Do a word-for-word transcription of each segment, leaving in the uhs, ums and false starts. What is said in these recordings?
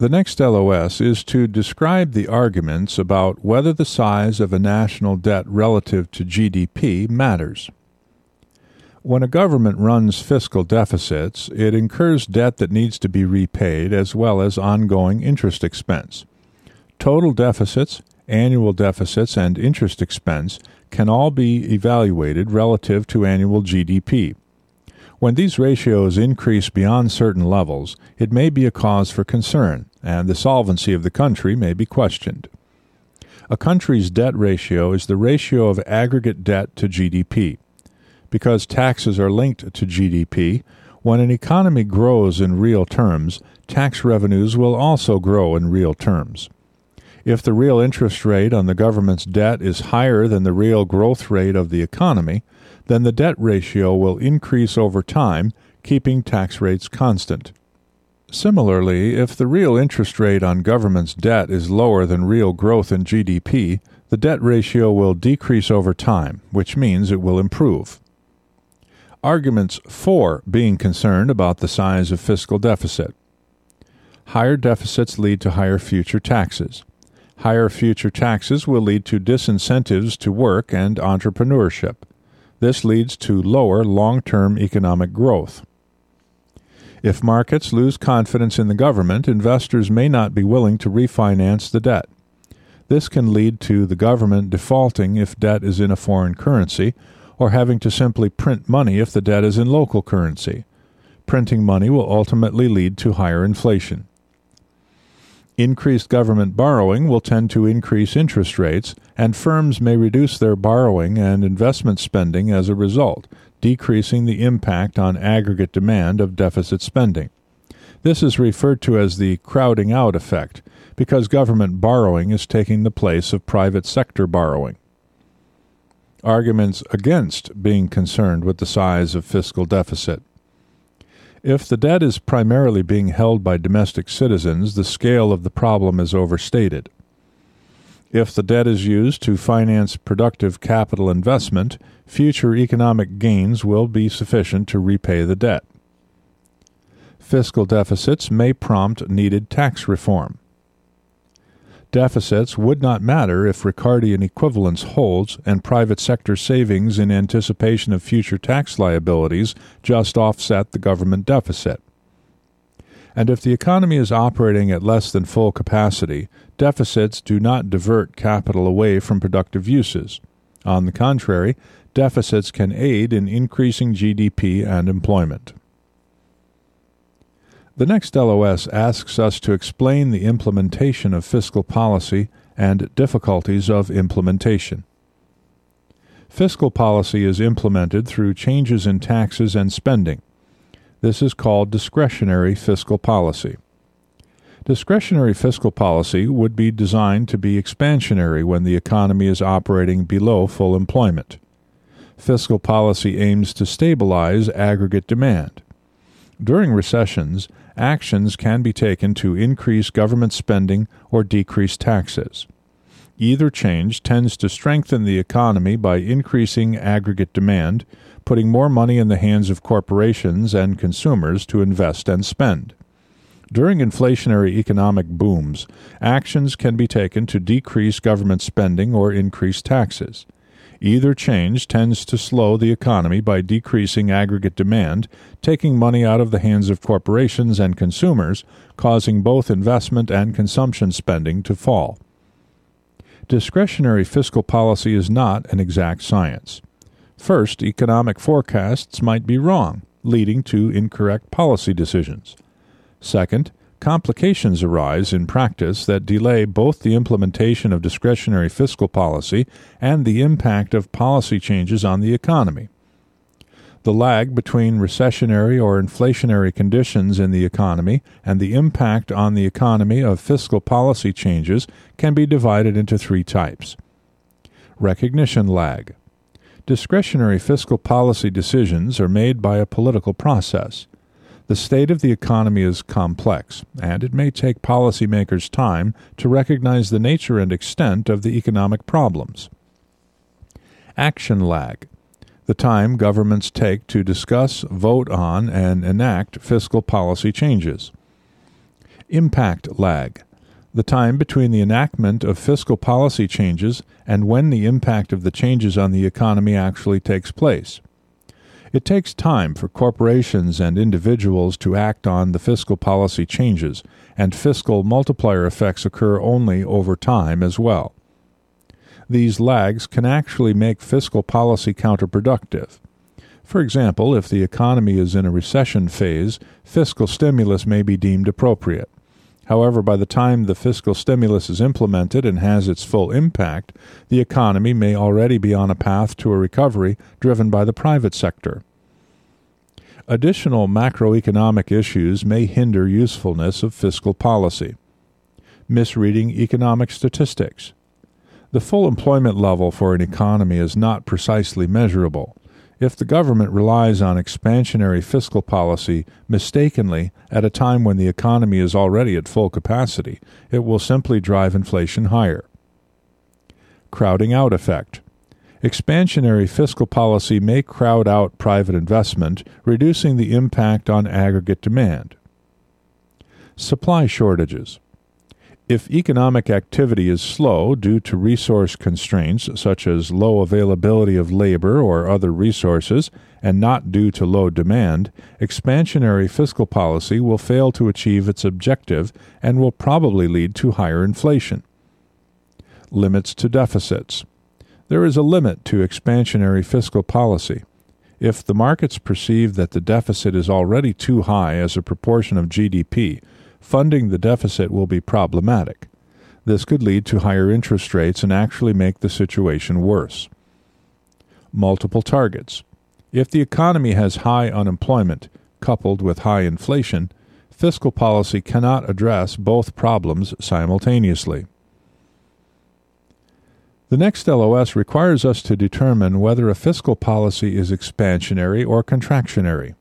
The next L O S is to describe the arguments about whether the size of a national debt relative to G D P matters. When a government runs fiscal deficits, it incurs debt that needs to be repaid as well as ongoing interest expense. Total deficits, annual deficits, and interest expense can all be evaluated relative to annual G D P. When these ratios increase beyond certain levels, it may be a cause for concern, and the solvency of the country may be questioned. A country's debt ratio is the ratio of aggregate debt to G D P. Because taxes are linked to G D P, when an economy grows in real terms, tax revenues will also grow in real terms. If the real interest rate on the government's debt is higher than the real growth rate of the economy, then the debt ratio will increase over time, keeping tax rates constant. Similarly, if the real interest rate on government's debt is lower than real growth in G D P, the debt ratio will decrease over time, which means it will improve. Arguments for being concerned about the size of fiscal deficit. Higher deficits lead to higher future taxes. Higher future taxes will lead to disincentives to work and entrepreneurship. This leads to lower long-term economic growth. If markets lose confidence in the government, investors may not be willing to refinance the debt. This can lead to the government defaulting if debt is in a foreign currency, or having to simply print money if the debt is in local currency. Printing money will ultimately lead to higher inflation. Increased government borrowing will tend to increase interest rates, and firms may reduce their borrowing and investment spending as a result, decreasing the impact on aggregate demand of deficit spending. This is referred to as the crowding out effect, because government borrowing is taking the place of private sector borrowing. Arguments against being concerned with the size of fiscal deficit. If the debt is primarily being held by domestic citizens, the scale of the problem is overstated. If the debt is used to finance productive capital investment, future economic gains will be sufficient to repay the debt. Fiscal deficits may prompt needed tax reform. Deficits would not matter if Ricardian equivalence holds and private sector savings in anticipation of future tax liabilities just offset the government deficit. And if the economy is operating at less than full capacity, deficits do not divert capital away from productive uses. On the contrary, deficits can aid in increasing G D P and employment. The next L O S asks us to explain the implementation of fiscal policy and difficulties of implementation. Fiscal policy is implemented through changes in taxes and spending. This is called discretionary fiscal policy. Discretionary fiscal policy would be designed to be expansionary when the economy is operating below full employment. Fiscal policy aims to stabilize aggregate demand. During recessions, actions can be taken to increase government spending or decrease taxes. Either change tends to strengthen the economy by increasing aggregate demand, putting more money in the hands of corporations and consumers to invest and spend. During inflationary economic booms, actions can be taken to decrease government spending or increase taxes. Either change tends to slow the economy by decreasing aggregate demand, taking money out of the hands of corporations and consumers, causing both investment and consumption spending to fall. Discretionary fiscal policy is not an exact science. First, economic forecasts might be wrong, leading to incorrect policy decisions. Second, complications arise in practice that delay both the implementation of discretionary fiscal policy and the impact of policy changes on the economy. The lag between recessionary or inflationary conditions in the economy and the impact on the economy of fiscal policy changes can be divided into three types. Recognition lag. Discretionary fiscal policy decisions are made by a political process. The state of the economy is complex, and it may take policymakers time to recognize the nature and extent of the economic problems. Action lag. The time governments take to discuss, vote on, and enact fiscal policy changes. Impact lag, the time between the enactment of fiscal policy changes and when the impact of the changes on the economy actually takes place. It takes time for corporations and individuals to act on the fiscal policy changes, and fiscal multiplier effects occur only over time as well. These lags can actually make fiscal policy counterproductive. For example, if the economy is in a recession phase, fiscal stimulus may be deemed appropriate. However, by the time the fiscal stimulus is implemented and has its full impact, the economy may already be on a path to a recovery driven by the private sector. Additional macroeconomic issues may hinder usefulness of fiscal policy. Misreading economic statistics. The full employment level for an economy is not precisely measurable. If the government relies on expansionary fiscal policy mistakenly at a time when the economy is already at full capacity, it will simply drive inflation higher. Crowding out effect. Expansionary fiscal policy may crowd out private investment, reducing the impact on aggregate demand. Supply shortages. If economic activity is slow due to resource constraints such as low availability of labor or other resources, and not due to low demand, expansionary fiscal policy will fail to achieve its objective and will probably lead to higher inflation. Limits to deficits. There is a limit to expansionary fiscal policy. If the markets perceive that the deficit is already too high as a proportion of G D P, funding the deficit will be problematic. This could lead to higher interest rates and actually make the situation worse. Multiple targets. If the economy has high unemployment, coupled with high inflation, fiscal policy cannot address both problems simultaneously. The next L O S requires us to determine whether a fiscal policy is expansionary or contractionary.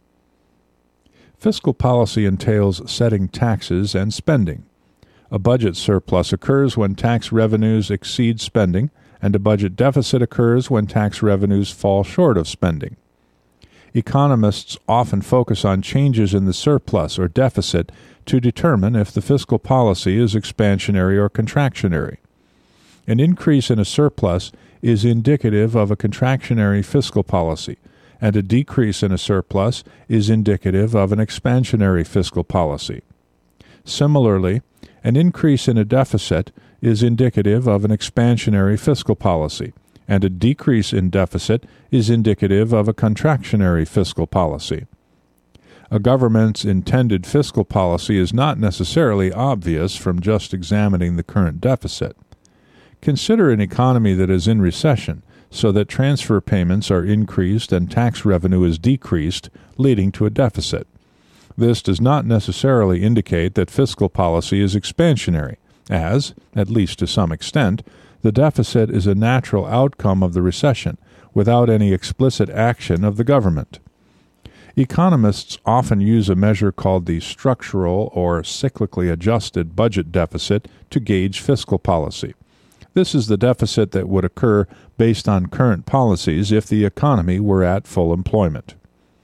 Fiscal policy entails setting taxes and spending. A budget surplus occurs when tax revenues exceed spending, and a budget deficit occurs when tax revenues fall short of spending. Economists often focus on changes in the surplus or deficit to determine if the fiscal policy is expansionary or contractionary. An increase in a surplus is indicative of a contractionary fiscal policy, and a decrease in a surplus is indicative of an expansionary fiscal policy. Similarly, an increase in a deficit is indicative of an expansionary fiscal policy, and a decrease in deficit is indicative of a contractionary fiscal policy. A government's intended fiscal policy is not necessarily obvious from just examining the current deficit. Consider an economy that is in recession, so that transfer payments are increased and tax revenue is decreased, leading to a deficit. This does not necessarily indicate that fiscal policy is expansionary, as, at least to some extent, the deficit is a natural outcome of the recession, without any explicit action of the government. Economists often use a measure called the structural or cyclically adjusted budget deficit to gauge fiscal policy. This is the deficit that would occur based on current policies if the economy were at full employment.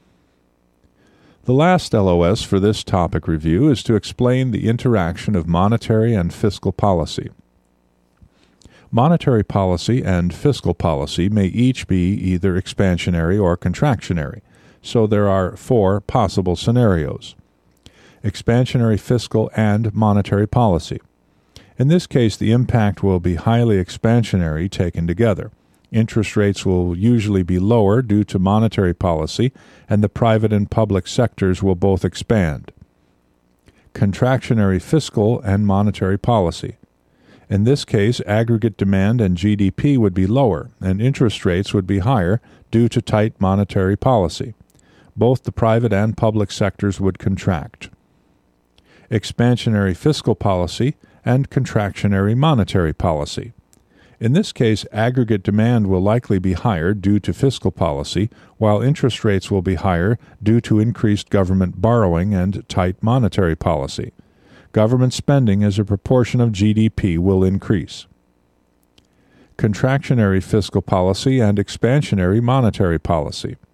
The last L O S for this topic review is to explain the interaction of monetary and fiscal policy. Monetary policy and fiscal policy may each be either expansionary or contractionary, so there are four possible scenarios. Expansionary fiscal and monetary policy. In this case, the impact will be highly expansionary taken together. Interest rates will usually be lower due to monetary policy, and the private and public sectors will both expand. Contractionary fiscal and monetary policy. In this case, aggregate demand and G D P would be lower, and interest rates would be higher due to tight monetary policy. Both the private and public sectors would contract. Expansionary fiscal policy and contractionary monetary policy. In this case, aggregate demand will likely be higher due to fiscal policy, while interest rates will be higher due to increased government borrowing and tight monetary policy. Government spending as a proportion of G D P will increase. Contractionary fiscal policy and expansionary monetary policy.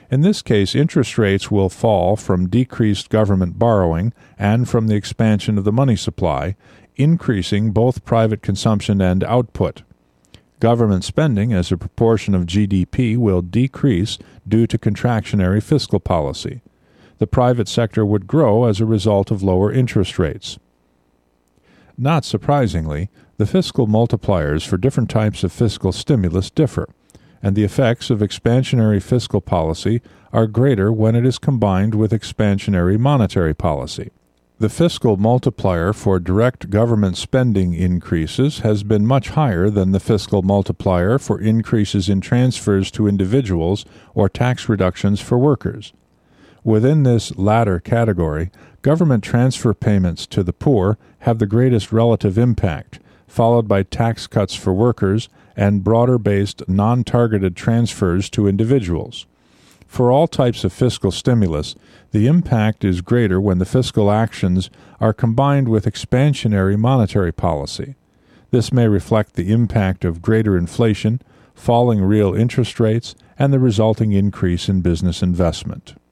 In this case, interest rates will fall from decreased government borrowing and from the expansion of the money supply, increasing both private consumption and output. Government spending as a proportion of G D P will decrease due to contractionary fiscal policy. The private sector would grow as a result of lower interest rates. Not surprisingly, the fiscal multipliers for different types of fiscal stimulus differ, and the effects of expansionary fiscal policy are greater when it is combined with expansionary monetary policy. The fiscal multiplier for direct government spending increases has been much higher than the fiscal multiplier for increases in transfers to individuals or tax reductions for workers. Within this latter category, government transfer payments to the poor have the greatest relative impact, followed by tax cuts for workers and broader-based, non-targeted transfers to individuals. For all types of fiscal stimulus, the impact is greater when the fiscal actions are combined with expansionary monetary policy. This may reflect the impact of greater inflation, falling real interest rates, and the resulting increase in business investment.